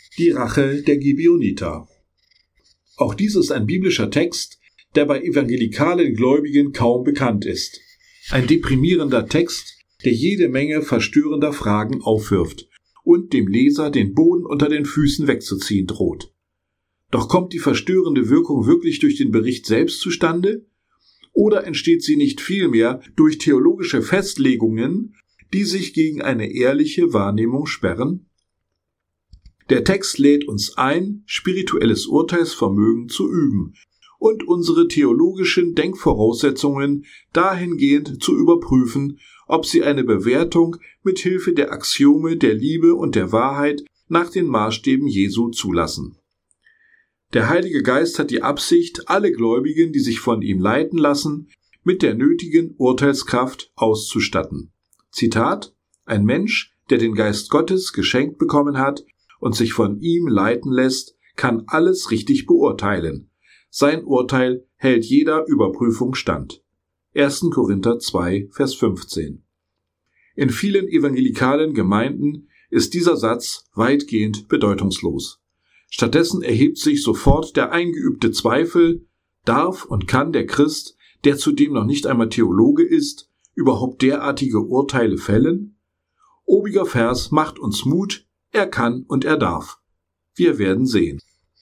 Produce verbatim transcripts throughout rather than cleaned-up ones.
Die Rache der Gibeoniter. Auch dies ist ein biblischer Text, der bei evangelikalen Gläubigen kaum bekannt ist. Ein deprimierender Text, der jede Menge verstörender Fragen aufwirft und dem Leser den Boden unter den Füßen wegzuziehen droht. Doch kommt die verstörende Wirkung wirklich durch den Bericht selbst zustande? Oder entsteht sie nicht vielmehr durch theologische Festlegungen, die sich gegen eine ehrliche Wahrnehmung sperren? Der Text lädt uns ein, spirituelles Urteilsvermögen zu üben und unsere theologischen Denkvoraussetzungen dahingehend zu überprüfen, ob sie eine Bewertung mit Hilfe der Axiome der Liebe und der Wahrheit nach den Maßstäben Jesu zulassen. Der Heilige Geist hat die Absicht, alle Gläubigen, die sich von ihm leiten lassen, mit der nötigen Urteilskraft auszustatten. Zitat: Ein Mensch, der den Geist Gottes geschenkt bekommen hat und sich von ihm leiten lässt, kann alles richtig beurteilen. Sein Urteil hält jeder Überprüfung stand. erster Korinther zwei, Vers fünfzehn. In vielen evangelikalen Gemeinden ist dieser Satz weitgehend bedeutungslos. Stattdessen erhebt sich sofort der eingeübte Zweifel, darf und kann der Christ, der zudem noch nicht einmal Theologe ist, überhaupt derartige Urteile fällen? Obiger Vers macht uns Mut, er kann und er darf. Wir werden sehen.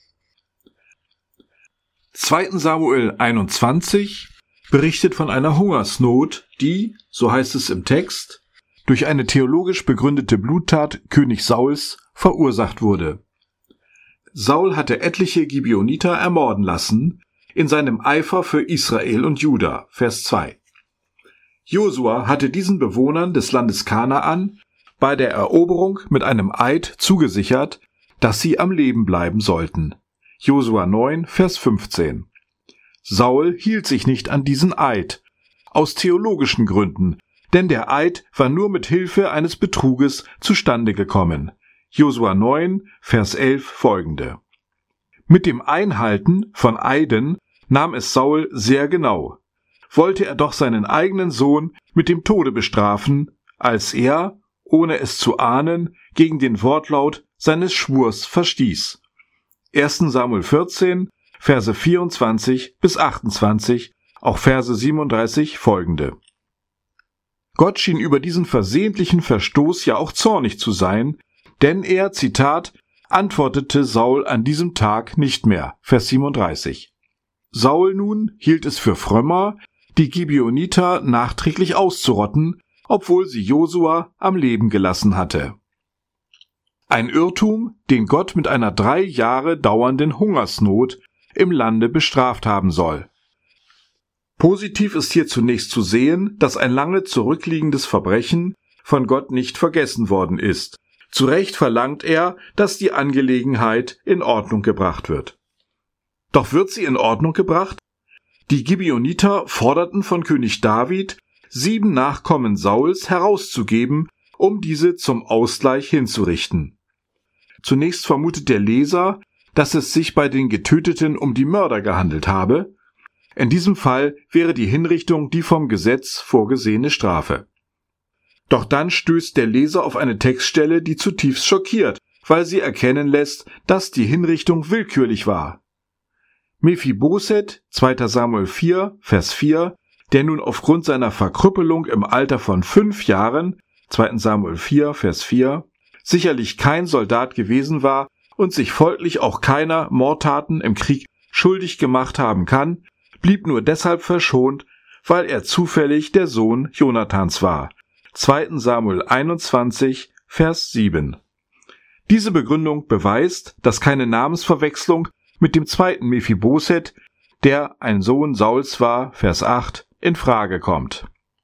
zweiter Samuel einundzwanzig berichtet von einer Hungersnot, die, so heißt es im Text, durch eine theologisch begründete Bluttat König Sauls verursacht wurde. Saul hatte etliche Gibeoniter ermorden lassen, in seinem Eifer für Israel und Juda, Vers zwei. Josua hatte diesen Bewohnern des Landes Kanaan bei der Eroberung mit einem Eid zugesichert, dass sie am Leben bleiben sollten. Josua neun, Vers fünfzehn. Saul hielt sich nicht an diesen Eid, aus theologischen Gründen, denn der Eid war nur mit Hilfe eines Betruges zustande gekommen. Josua neun, Vers elf folgende. Mit dem Einhalten von Eiden nahm es Saul sehr genau. Wollte er doch seinen eigenen Sohn mit dem Tode bestrafen, als er, ohne es zu ahnen, gegen den Wortlaut seines Schwurs verstieß. erster Samuel vierzehn, Verse vierundzwanzig bis achtundzwanzig, auch Verse siebenunddreißig folgende. Gott schien über diesen versehentlichen Verstoß ja auch zornig zu sein, denn er, Zitat, antwortete Saul an diesem Tag nicht mehr, Vers siebenunddreißig. Saul nun hielt es für frömmer, die Gibeoniter nachträglich auszurotten, obwohl sie Josua am Leben gelassen hatte. Ein Irrtum, den Gott mit einer drei Jahre dauernden Hungersnot im Lande bestraft haben soll. Positiv ist hier zunächst zu sehen, dass ein lange zurückliegendes Verbrechen von Gott nicht vergessen worden ist. Zu Recht verlangt er, dass die Angelegenheit in Ordnung gebracht wird. Doch wird sie in Ordnung gebracht? Die Gibeoniter forderten von König David, sieben Nachkommen Sauls herauszugeben, um diese zum Ausgleich hinzurichten. Zunächst vermutet der Leser, dass es sich bei den Getöteten um die Mörder gehandelt habe. In diesem Fall wäre die Hinrichtung die vom Gesetz vorgesehene Strafe. Doch dann stößt der Leser auf eine Textstelle, die zutiefst schockiert, weil sie erkennen lässt, dass die Hinrichtung willkürlich war. Mephiboset, zweiter Samuel vier, Vers vier, der nun aufgrund seiner Verkrüppelung im Alter von fünf Jahren, zweiter Samuel vier, Vers vier, sicherlich kein Soldat gewesen war und sich folglich auch keiner Mordtaten im Krieg schuldig gemacht haben kann, blieb nur deshalb verschont, weil er zufällig der Sohn Jonathans war. zweiter Samuel einundzwanzig, Vers sieben. Diese Begründung beweist, dass keine Namensverwechslung mit dem zweiten Mephiboset, der ein Sohn Sauls war, Vers acht, in Frage kommt.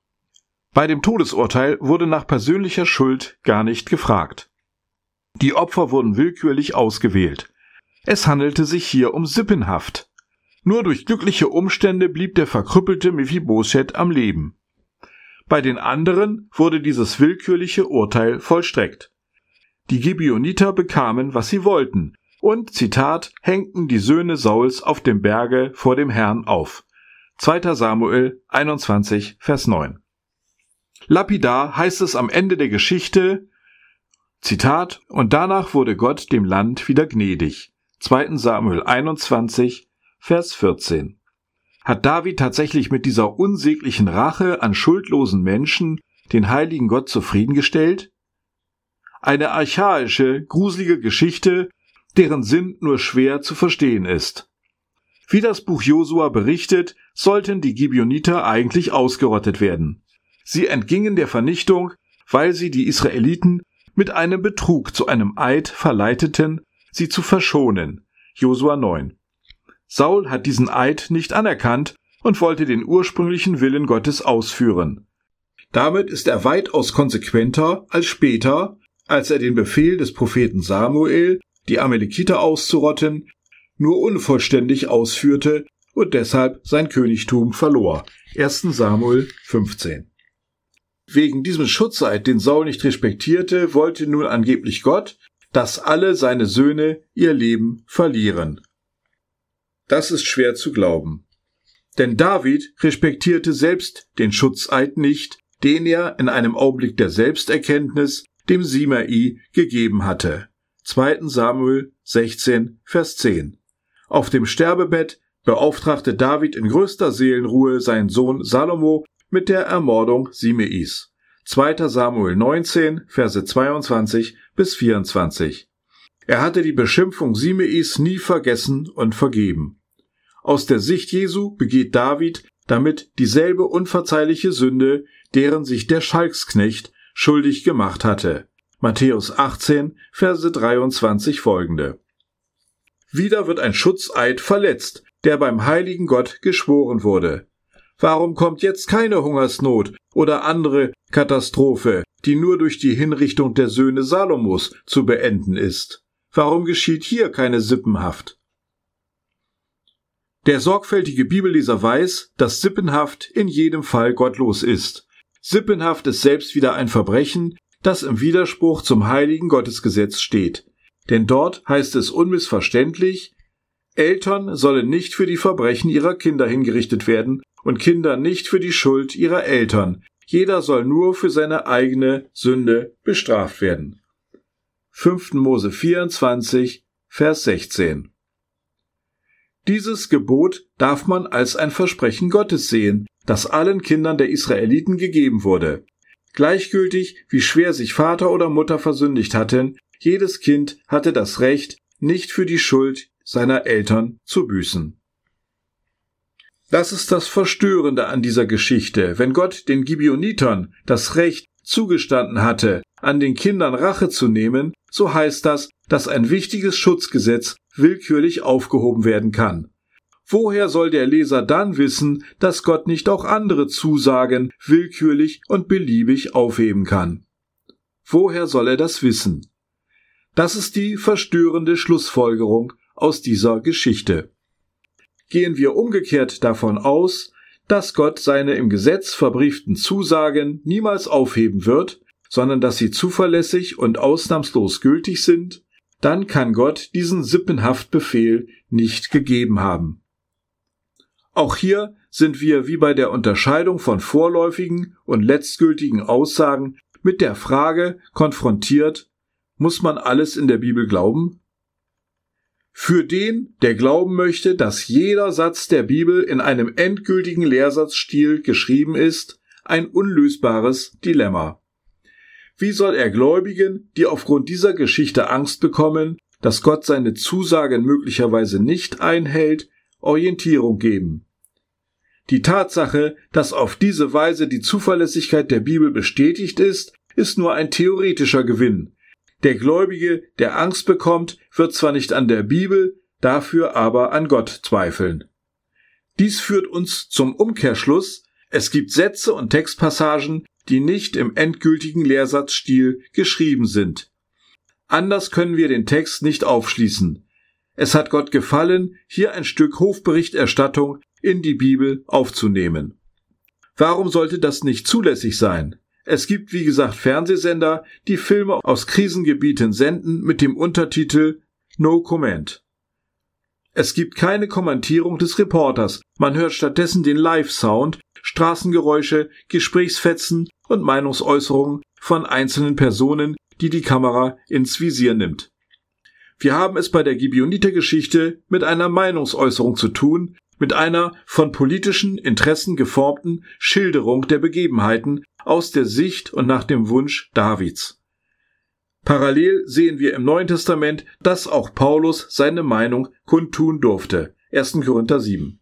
Bei dem Todesurteil wurde nach persönlicher Schuld gar nicht gefragt. Die Opfer wurden willkürlich ausgewählt. Es handelte sich hier um Sippenhaft. Nur durch glückliche Umstände blieb der verkrüppelte Mephiboset am Leben. Bei den anderen wurde dieses willkürliche Urteil vollstreckt. Die Gibeoniter bekamen, was sie wollten, und, Zitat, hängten die Söhne Sauls auf dem Berge vor dem Herrn auf. zweiter Samuel einundzwanzig, Vers neun. Lapidar heißt es am Ende der Geschichte, Zitat: Und danach wurde Gott dem Land wieder gnädig. zweiter Samuel einundzwanzig, Vers vierzehn. Hat David tatsächlich mit dieser unsäglichen Rache an schuldlosen Menschen den heiligen Gott zufriedengestellt? Eine archaische, gruselige Geschichte, deren Sinn nur schwer zu verstehen ist. Wie das Buch Josua berichtet, sollten die Gibeoniter eigentlich ausgerottet werden. Sie entgingen der Vernichtung, weil sie die Israeliten mit einem Betrug zu einem Eid verleiteten, sie zu verschonen. Josua neun. Saul hat diesen Eid nicht anerkannt und wollte den ursprünglichen Willen Gottes ausführen. Damit ist er weitaus konsequenter als später, als er den Befehl des Propheten Samuel, die Amalekiter auszurotten, nur unvollständig ausführte und deshalb sein Königtum verlor. erster Samuel fünfzehn. Wegen diesem Schutzeid, den Saul nicht respektierte, wollte nun angeblich Gott, dass alle seine Söhne ihr Leben verlieren. Das ist schwer zu glauben. Denn David respektierte selbst den Schutzeid nicht, den er in einem Augenblick der Selbsterkenntnis dem Simei gegeben hatte. zweiter Samuel sechzehn, Vers zehn. Auf dem Sterbebett beauftragte David in größter Seelenruhe seinen Sohn Salomo mit der Ermordung Simeis. zweiter Samuel neunzehn, Verse zweiundzwanzig bis vierundzwanzig. Er hatte die Beschimpfung Simeis nie vergessen und vergeben. Aus der Sicht Jesu begeht David damit dieselbe unverzeihliche Sünde, deren sich der Schalksknecht schuldig gemacht hatte. Matthäus achtzehn, Verse dreiundzwanzig folgende. Wieder wird ein Schutzeid verletzt, der beim heiligen Gott geschworen wurde. Warum kommt jetzt keine Hungersnot oder andere Katastrophe, die nur durch die Hinrichtung der Söhne Salomos zu beenden ist? Warum geschieht hier keine Sippenhaft? Der sorgfältige Bibelleser weiß, dass Sippenhaft in jedem Fall gottlos ist. Sippenhaft ist selbst wieder ein Verbrechen, das im Widerspruch zum heiligen Gottesgesetz steht. Denn dort heißt es unmissverständlich: Eltern sollen nicht für die Verbrechen ihrer Kinder hingerichtet werden und Kinder nicht für die Schuld ihrer Eltern. Jeder soll nur für seine eigene Sünde bestraft werden. fünfter Mose vierundzwanzig, Vers sechzehn. Dieses Gebot darf man als ein Versprechen Gottes sehen, das allen Kindern der Israeliten gegeben wurde. Gleichgültig, wie schwer sich Vater oder Mutter versündigt hatten, jedes Kind hatte das Recht, nicht für die Schuld seiner Eltern zu büßen. Das ist das Verstörende an dieser Geschichte. Wenn Gott den Gibeonitern das Recht zugestanden hatte, an den Kindern Rache zu nehmen, so heißt das, dass ein wichtiges Schutzgesetz willkürlich aufgehoben werden kann. Woher soll der Leser dann wissen, dass Gott nicht auch andere Zusagen willkürlich und beliebig aufheben kann? Woher soll er das wissen? Das ist die verstörende Schlussfolgerung aus dieser Geschichte. Gehen wir umgekehrt davon aus, dass Gott seine im Gesetz verbrieften Zusagen niemals aufheben wird, sondern dass sie zuverlässig und ausnahmslos gültig sind, dann kann Gott diesen Sippenhaftbefehl nicht gegeben haben. Auch hier sind wir wie bei der Unterscheidung von vorläufigen und letztgültigen Aussagen mit der Frage konfrontiert: Muss man alles in der Bibel glauben? Für den, der glauben möchte, dass jeder Satz der Bibel in einem endgültigen Lehrsatzstil geschrieben ist, ein unlösbares Dilemma. Wie soll er Gläubigen, die aufgrund dieser Geschichte Angst bekommen, dass Gott seine Zusagen möglicherweise nicht einhält, Orientierung geben? Die Tatsache, dass auf diese Weise die Zuverlässigkeit der Bibel bestätigt ist, ist nur ein theoretischer Gewinn. Der Gläubige, der Angst bekommt, wird zwar nicht an der Bibel, dafür aber an Gott zweifeln. Dies führt uns zum Umkehrschluss: Es gibt Sätze und Textpassagen, die nicht im endgültigen Lehrsatzstil geschrieben sind. Anders können wir den Text nicht aufschließen. Es hat Gott gefallen, hier ein Stück Hofberichterstattung in die Bibel aufzunehmen. Warum sollte das nicht zulässig sein? Es gibt, wie gesagt, Fernsehsender, die Filme aus Krisengebieten senden mit dem Untertitel No Comment. Es gibt keine Kommentierung des Reporters, man hört stattdessen den Live-Sound, Straßengeräusche, Gesprächsfetzen und Meinungsäußerungen von einzelnen Personen, die die Kamera ins Visier nimmt. Wir haben es bei der Gibeoniter-Geschichte mit einer Meinungsäußerung zu tun, mit einer von politischen Interessen geformten Schilderung der Begebenheiten aus der Sicht und nach dem Wunsch Davids. Parallel sehen wir im Neuen Testament, dass auch Paulus seine Meinung kundtun durfte. erster Korinther sieben.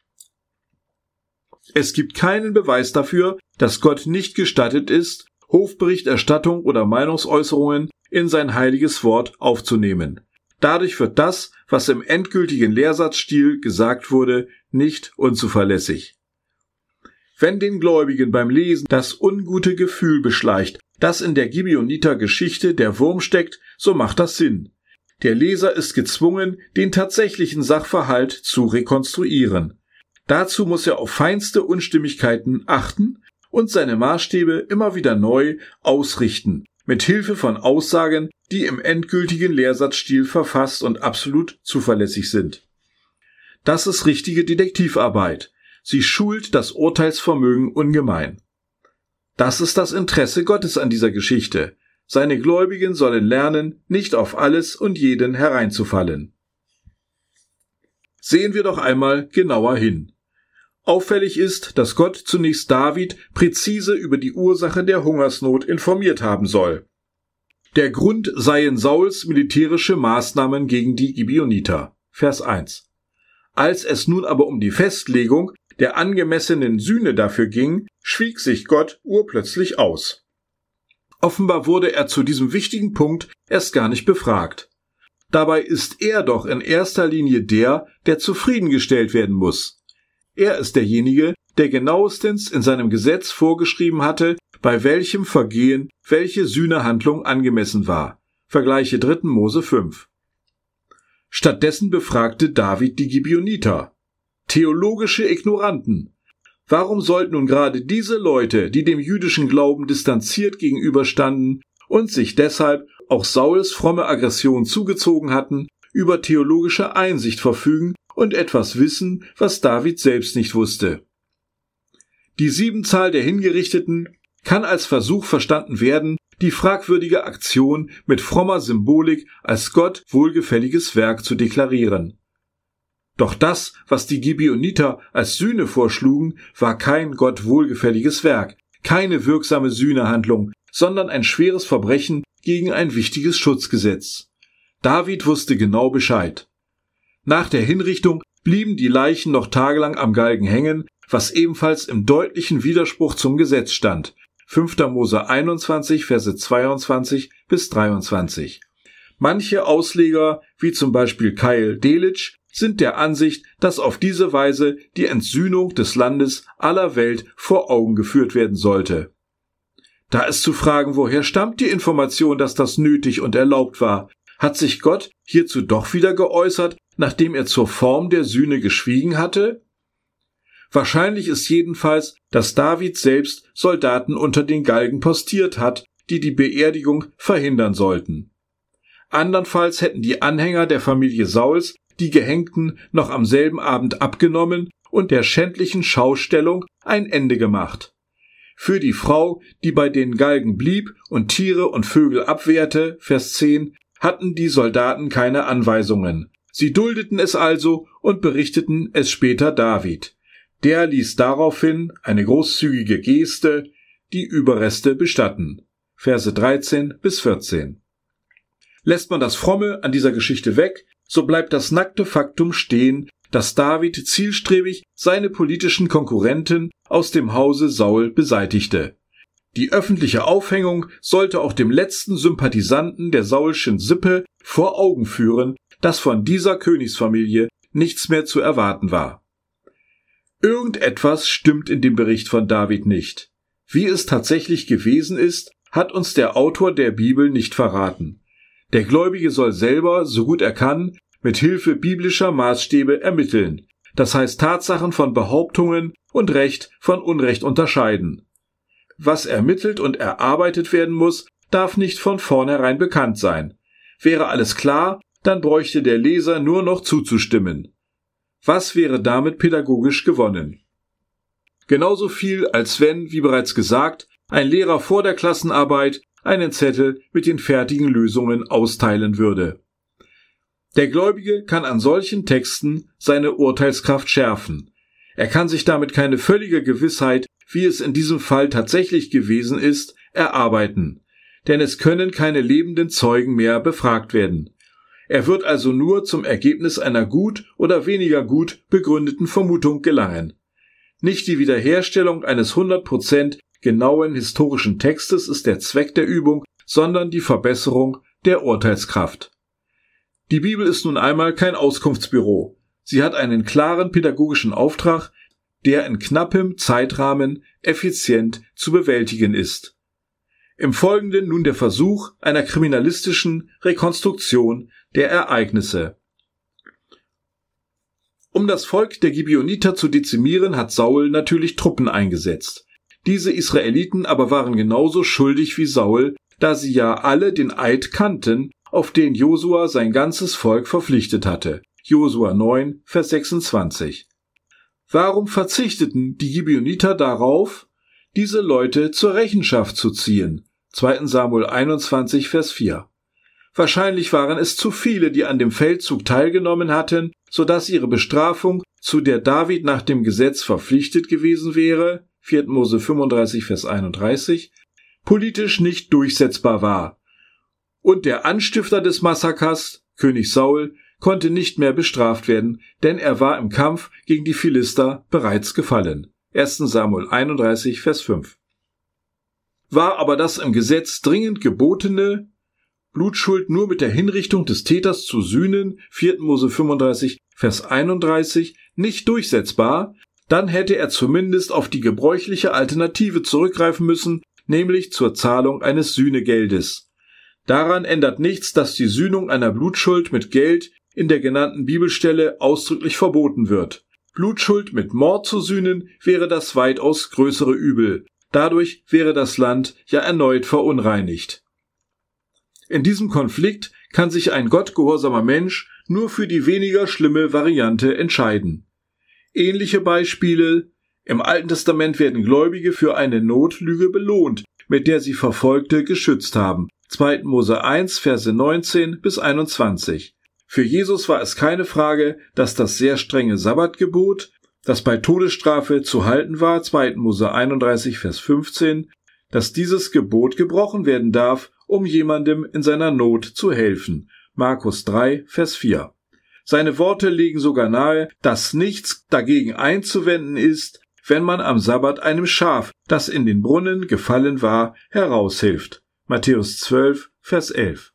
Es gibt keinen Beweis dafür, dass Gott nicht gestattet ist, Hofberichterstattung oder Meinungsäußerungen in sein heiliges Wort aufzunehmen. Dadurch wird das, was im endgültigen Lehrsatzstil gesagt wurde, nicht unzuverlässig. Wenn den Gläubigen beim Lesen das ungute Gefühl beschleicht, dass in der Gibeoniter-Geschichte der Wurm steckt, so macht das Sinn. Der Leser ist gezwungen, den tatsächlichen Sachverhalt zu rekonstruieren. Dazu muss er auf feinste Unstimmigkeiten achten und seine Maßstäbe immer wieder neu ausrichten, mit Hilfe von Aussagen, die im endgültigen Lehrsatzstil verfasst und absolut zuverlässig sind. Das ist richtige Detektivarbeit. Sie schult das Urteilsvermögen ungemein. Das ist das Interesse Gottes an dieser Geschichte. Seine Gläubigen sollen lernen, nicht auf alles und jeden hereinzufallen. Sehen wir doch einmal genauer hin. Auffällig ist, dass Gott zunächst David präzise über die Ursache der Hungersnot informiert haben soll. Der Grund seien Sauls militärische Maßnahmen gegen die Gibeoniter. Vers eins. Als es nun aber um die Festlegung der angemessenen Sühne dafür ging, schwieg sich Gott urplötzlich aus. Offenbar wurde er zu diesem wichtigen Punkt erst gar nicht befragt. Dabei ist er doch in erster Linie der, der zufriedengestellt werden muss. Er ist derjenige, der genauestens in seinem Gesetz vorgeschrieben hatte, bei welchem Vergehen welche Sühnehandlung angemessen war. Vergleiche dritter Mose fünf. Stattdessen befragte David die Gibeoniter. Theologische Ignoranten. Warum sollten nun gerade diese Leute, die dem jüdischen Glauben distanziert gegenüberstanden und sich deshalb auch Sauls fromme Aggression zugezogen hatten, über theologische Einsicht verfügen und etwas wissen, was David selbst nicht wusste? Die Siebenzahl der Hingerichteten kann als Versuch verstanden werden, die fragwürdige Aktion mit frommer Symbolik als Gott wohlgefälliges Werk zu deklarieren. Doch das, was die Gibeoniter als Sühne vorschlugen, war kein Gott wohlgefälliges Werk, keine wirksame Sühnehandlung, sondern ein schweres Verbrechen gegen ein wichtiges Schutzgesetz. David wusste genau Bescheid. Nach der Hinrichtung blieben die Leichen noch tagelang am Galgen hängen, was ebenfalls im deutlichen Widerspruch zum Gesetz stand. fünfter Mose einundzwanzig, Verse zweiundzwanzig bis dreiundzwanzig. Manche Ausleger, wie zum Beispiel Keil Delitzsch, sind der Ansicht, dass auf diese Weise die Entsühnung des Landes aller Welt vor Augen geführt werden sollte. Da ist zu fragen, woher stammt die Information, dass das nötig und erlaubt war? Hat sich Gott hierzu doch wieder geäußert, nachdem er zur Form der Sühne geschwiegen hatte? Wahrscheinlich ist jedenfalls, dass David selbst Soldaten unter den Galgen postiert hat, die die Beerdigung verhindern sollten. Andernfalls hätten die Anhänger der Familie Sauls die Gehängten noch am selben Abend abgenommen und der schändlichen Schaustellung ein Ende gemacht. Für die Frau, die bei den Galgen blieb und Tiere und Vögel abwehrte, Vers zehn, hatten die Soldaten keine Anweisungen. Sie duldeten es also und berichteten es später David. Der ließ daraufhin eine großzügige Geste, die Überreste bestatten. Verse dreizehn bis vierzehn. Lässt man das Fromme an dieser Geschichte weg, so bleibt das nackte Faktum stehen, dass David zielstrebig seine politischen Konkurrenten aus dem Hause Saul beseitigte. Die öffentliche Aufhängung sollte auch dem letzten Sympathisanten der saulschen Sippe vor Augen führen, dass von dieser Königsfamilie nichts mehr zu erwarten war. Irgendetwas stimmt in dem Bericht von David nicht. Wie es tatsächlich gewesen ist, hat uns der Autor der Bibel nicht verraten. Der Gläubige soll selber, so gut er kann, mit Hilfe biblischer Maßstäbe ermitteln, das heißt Tatsachen von Behauptungen und Recht von Unrecht unterscheiden. Was ermittelt und erarbeitet werden muss, darf nicht von vornherein bekannt sein. Wäre alles klar, dann bräuchte der Leser nur noch zuzustimmen. Was wäre damit pädagogisch gewonnen? Genauso viel, als wenn, wie bereits gesagt, ein Lehrer vor der Klassenarbeit einen Zettel mit den fertigen Lösungen austeilen würde. Der Gläubige kann an solchen Texten seine Urteilskraft schärfen. Er kann sich damit keine völlige Gewissheit, wie es in diesem Fall tatsächlich gewesen ist, erarbeiten, denn es können keine lebenden Zeugen mehr befragt werden. Er wird also nur zum Ergebnis einer gut oder weniger gut begründeten Vermutung gelangen. Nicht die Wiederherstellung eines hundert Prozent genauen historischen Textes ist der Zweck der Übung, sondern die Verbesserung der Urteilskraft. Die Bibel ist nun einmal kein Auskunftsbüro. Sie hat einen klaren pädagogischen Auftrag, der in knappem Zeitrahmen effizient zu bewältigen ist. Im Folgenden nun der Versuch einer kriminalistischen Rekonstruktion der Ereignisse. Um das Volk der Gibeoniter zu dezimieren, hat Saul natürlich Truppen eingesetzt. Diese Israeliten aber waren genauso schuldig wie Saul, da sie ja alle den Eid kannten, auf den Josua sein ganzes Volk verpflichtet hatte. Josua neun, Vers sechsundzwanzig. Warum verzichteten die Gibeoniter darauf, diese Leute zur Rechenschaft zu ziehen? zweiter Samuel einundzwanzig, Vers vier. Wahrscheinlich waren es zu viele, die an dem Feldzug teilgenommen hatten, so dass ihre Bestrafung, zu der David nach dem Gesetz verpflichtet gewesen wäre, vierter Mose fünfunddreißig, Vers einunddreißig, politisch nicht durchsetzbar war. Und der Anstifter des Massakers, König Saul, konnte nicht mehr bestraft werden, denn er war im Kampf gegen die Philister bereits gefallen. erster Samuel einunddreißig, Vers fünf. War aber das im Gesetz dringend gebotene, Blutschuld nur mit der Hinrichtung des Täters zu sühnen, vierter Mose fünfunddreißig, Vers einunddreißig, nicht durchsetzbar, dann hätte er zumindest auf die gebräuchliche Alternative zurückgreifen müssen, nämlich zur Zahlung eines Sühnegeldes. Daran ändert nichts, dass die Sühnung einer Blutschuld mit Geld in der genannten Bibelstelle ausdrücklich verboten wird. Blutschuld mit Mord zu sühnen wäre das weitaus größere Übel. Dadurch wäre das Land ja erneut verunreinigt. In diesem Konflikt kann sich ein gottgehorsamer Mensch nur für die weniger schlimme Variante entscheiden. Ähnliche Beispiele: Im Alten Testament werden Gläubige für eine Notlüge belohnt, mit der sie Verfolgte geschützt haben. zweiter Mose eins, Verse neunzehn bis einundzwanzig. Für Jesus war es keine Frage, dass das sehr strenge Sabbatgebot, das bei Todesstrafe zu halten war, zweiter Mose einunddreißig, Vers fünfzehn, dass dieses Gebot gebrochen werden darf, um jemandem in seiner Not zu helfen. Markus drei, Vers vier. Seine Worte legen sogar nahe, dass nichts dagegen einzuwenden ist, wenn man am Sabbat einem Schaf, das in den Brunnen gefallen war, heraushilft. Matthäus zwölf, Vers elf.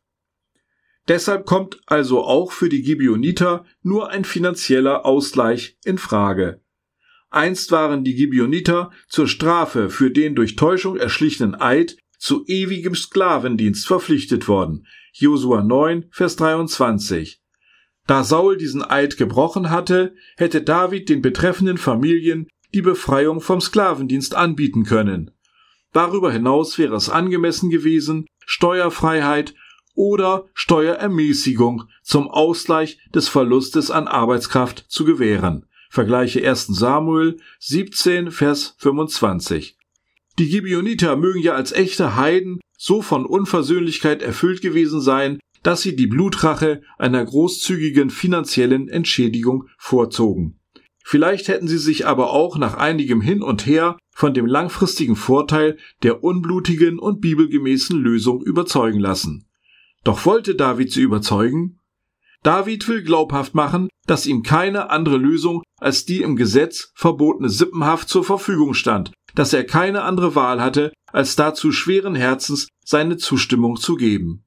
Deshalb kommt also auch für die Gibeoniter nur ein finanzieller Ausgleich in Frage. Einst waren die Gibeoniter zur Strafe für den durch Täuschung erschlichenen Eid zu ewigem Sklavendienst verpflichtet worden. Josua neun, Vers dreiundzwanzig. Da Saul diesen Eid gebrochen hatte, hätte David den betreffenden Familien die Befreiung vom Sklavendienst anbieten können. Darüber hinaus wäre es angemessen gewesen, Steuerfreiheit oder Steuerermäßigung zum Ausgleich des Verlustes an Arbeitskraft zu gewähren. Vergleiche erster Samuel siebzehn, Vers fünfundzwanzig. Die Gibeoniter mögen ja als echte Heiden so von Unversöhnlichkeit erfüllt gewesen sein, dass sie die Blutrache einer großzügigen finanziellen Entschädigung vorzogen. Vielleicht hätten sie sich aber auch nach einigem Hin und Her von dem langfristigen Vorteil der unblutigen und bibelgemäßen Lösung überzeugen lassen. Doch wollte David sie überzeugen? David will glaubhaft machen, dass ihm keine andere Lösung als die im Gesetz verbotene Sippenhaft zur Verfügung stand, dass er keine andere Wahl hatte, als dazu schweren Herzens seine Zustimmung zu geben.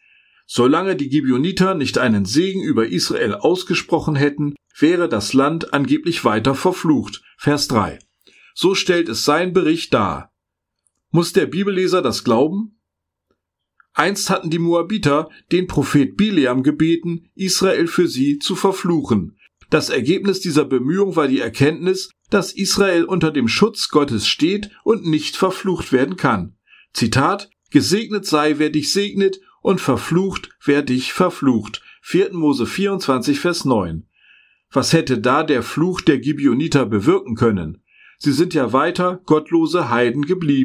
Solange die Gibeoniter nicht einen Segen über Israel ausgesprochen hätten, wäre das Land angeblich weiter verflucht. Vers drei. So stellt es sein Bericht dar. Muss der Bibelleser das glauben? Einst hatten die Moabiter den Prophet Bileam gebeten, Israel für sie zu verfluchen. Das Ergebnis dieser Bemühung war die Erkenntnis, dass Israel unter dem Schutz Gottes steht und nicht verflucht werden kann. Zitat: Gesegnet sei, wer dich segnet, und verflucht, wer dich verflucht. vierter Mose vierundzwanzig, Vers neun. Was hätte da der Fluch der Gibeoniter bewirken können? Sie sind ja weiter gottlose Heiden geblieben.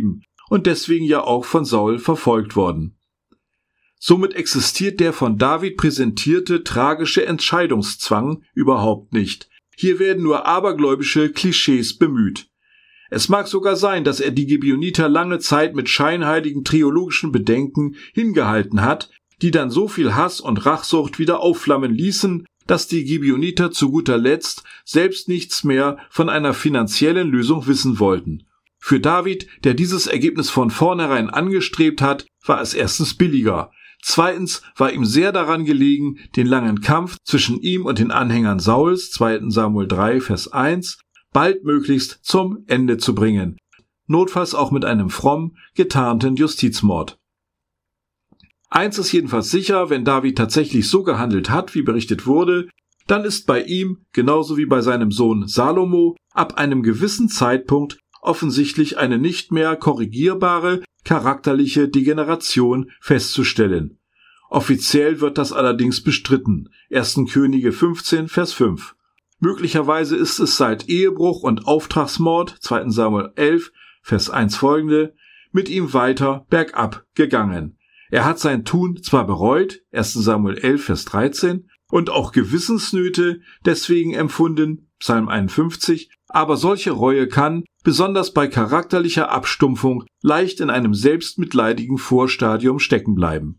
und deswegen ja auch von Saul verfolgt worden. Somit existiert der von David präsentierte tragische Entscheidungszwang überhaupt nicht. Hier werden nur abergläubische Klischees bemüht. Es mag sogar sein, dass er die Gibeoniter lange Zeit mit scheinheiligen theologischen Bedenken hingehalten hat, die dann so viel Hass und Rachsucht wieder aufflammen ließen, dass die Gibeoniter zu guter Letzt selbst nichts mehr von einer finanziellen Lösung wissen wollten. Für David, der dieses Ergebnis von vornherein angestrebt hat, war es erstens billiger. Zweitens war ihm sehr daran gelegen, den langen Kampf zwischen ihm und den Anhängern Sauls, zweiter Samuel drei, Vers eins, baldmöglichst zum Ende zu bringen. Notfalls auch mit einem fromm getarnten Justizmord. Eins ist jedenfalls sicher, wenn David tatsächlich so gehandelt hat, wie berichtet wurde, dann ist bei ihm, genauso wie bei seinem Sohn Salomo, ab einem gewissen Zeitpunkt offensichtlich eine nicht mehr korrigierbare charakterliche Degeneration festzustellen. Offiziell wird das allerdings bestritten. erster Könige fünfzehn, Vers fünf. Möglicherweise ist es seit Ehebruch und Auftragsmord, zweiter Samuel elf, Vers eins folgende, mit ihm weiter bergab gegangen. Er hat sein Tun zwar bereut, erster Samuel elf, Vers dreizehn, und auch Gewissensnöte deswegen empfunden, Psalm einundfünfzig, aber solche Reue kann, besonders bei charakterlicher Abstumpfung, leicht in einem selbstmitleidigen Vorstadium stecken bleiben.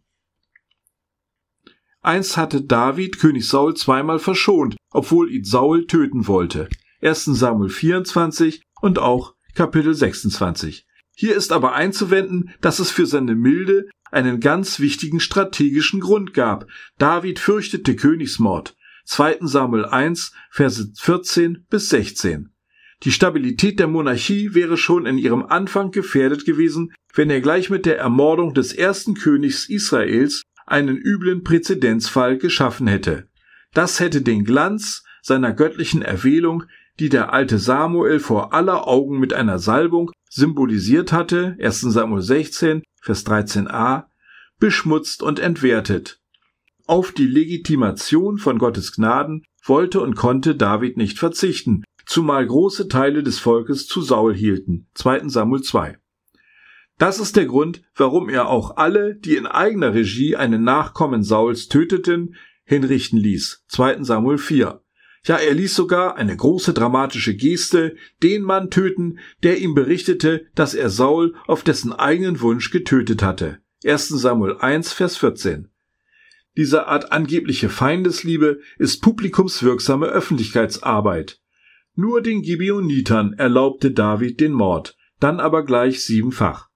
Einst hatte David König Saul zweimal verschont, obwohl ihn Saul töten wollte. erster Samuel vierundzwanzig und auch Kapitel sechsundzwanzig. Hier ist aber einzuwenden, dass es für seine Milde einen ganz wichtigen strategischen Grund gab. David fürchtete Königsmord. zweiter Samuel eins, Verse vierzehn bis sechzehn. Die Stabilität der Monarchie wäre schon in ihrem Anfang gefährdet gewesen, wenn er gleich mit der Ermordung des ersten Königs Israels einen üblen Präzedenzfall geschaffen hätte. Das hätte den Glanz seiner göttlichen Erwählung, die der alte Samuel vor aller Augen mit einer Salbung symbolisiert hatte, erster Samuel sechzehn, Vers dreizehn a, beschmutzt und entwertet. Auf die Legitimation von Gottes Gnaden wollte und konnte David nicht verzichten, zumal große Teile des Volkes zu Saul hielten, zweiter Samuel zwei. Das ist der Grund, warum er auch alle, die in eigener Regie einen Nachkommen Sauls töteten, hinrichten ließ, zweiter Samuel vier. Ja, er ließ sogar eine große dramatische Geste den Mann töten, der ihm berichtete, dass er Saul auf dessen eigenen Wunsch getötet hatte, erster Samuel eins, Vers vierzehn. Diese Art angebliche Feindesliebe ist publikumswirksame Öffentlichkeitsarbeit. Nur den Gibeonitern erlaubte David den Mord, dann aber gleich siebenfach.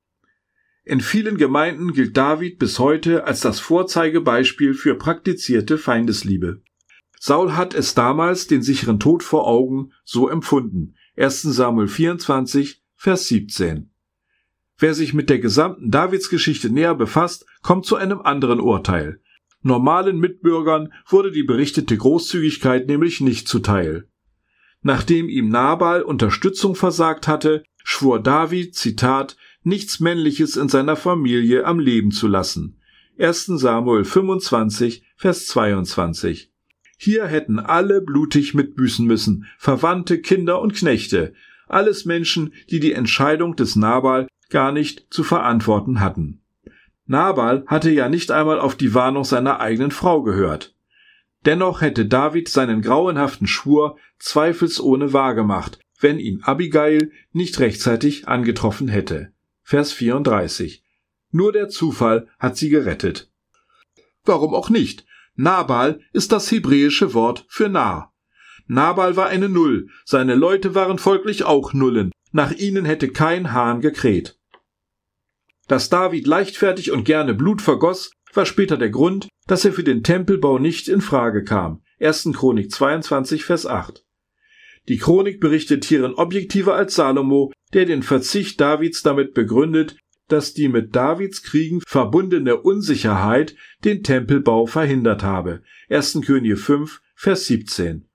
In vielen Gemeinden gilt David bis heute als das Vorzeigebeispiel für praktizierte Feindesliebe. Saul hat es damals, den sicheren Tod vor Augen, so empfunden. erster Samuel vierundzwanzig, Vers siebzehn. Wer sich mit der gesamten Davidsgeschichte näher befasst, kommt zu einem anderen Urteil. Normalen Mitbürgern wurde die berichtete Großzügigkeit nämlich nicht zuteil. Nachdem ihm Nabal Unterstützung versagt hatte, schwor David, Zitat, nichts Männliches in seiner Familie am Leben zu lassen. erster Samuel fünfundzwanzig, Vers zweiundzwanzig. Hier hätten alle blutig mitbüßen müssen, Verwandte, Kinder und Knechte, alles Menschen, die die Entscheidung des Nabal gar nicht zu verantworten hatten. Nabal hatte ja nicht einmal auf die Warnung seiner eigenen Frau gehört. Dennoch hätte David seinen grauenhaften Schwur zweifelsohne wahrgemacht, wenn ihn Abigail nicht rechtzeitig angetroffen hätte. Vers vierunddreißig. Nur der Zufall hat sie gerettet. Warum auch nicht? Nabal ist das hebräische Wort für Narr. Nabal war eine Null, seine Leute waren folglich auch Nullen, nach ihnen hätte kein Hahn gekräht. Dass David leichtfertig und gerne Blut vergoss, war später der Grund, dass er für den Tempelbau nicht in Frage kam. erster Chronik zweiundzwanzig, Vers acht. Die Chronik berichtet hierin objektiver als Salomo, der den Verzicht Davids damit begründet, dass die mit Davids Kriegen verbundene Unsicherheit den Tempelbau verhindert habe. erster Könige fünf, Vers siebzehn.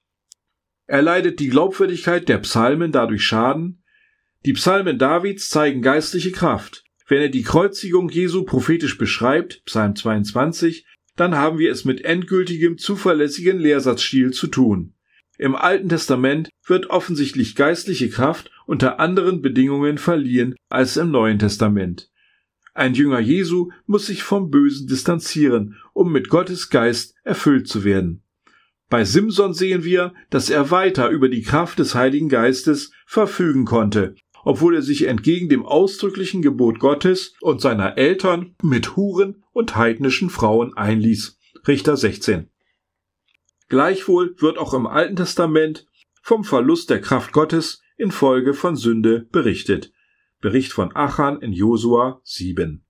Erleidet die Glaubwürdigkeit der Psalmen dadurch Schaden? Die Psalmen Davids zeigen geistliche Kraft. Wenn er die Kreuzigung Jesu prophetisch beschreibt, Psalm zweiundzwanzig, dann haben wir es mit endgültigem, zuverlässigen Lehrsatzstil zu tun. Im Alten Testament wird offensichtlich geistliche Kraft unter anderen Bedingungen verliehen als im Neuen Testament. Ein Jünger Jesu muss sich vom Bösen distanzieren, um mit Gottes Geist erfüllt zu werden. Bei Simson sehen wir, dass er weiter über die Kraft des Heiligen Geistes verfügen konnte, obwohl er sich entgegen dem ausdrücklichen Gebot Gottes und seiner Eltern mit Huren und heidnischen Frauen einließ. Richter sechzehn. Gleichwohl wird auch im Alten Testament vom Verlust der Kraft Gottes infolge von Sünde berichtet. Bericht von Achan in Josua sieben.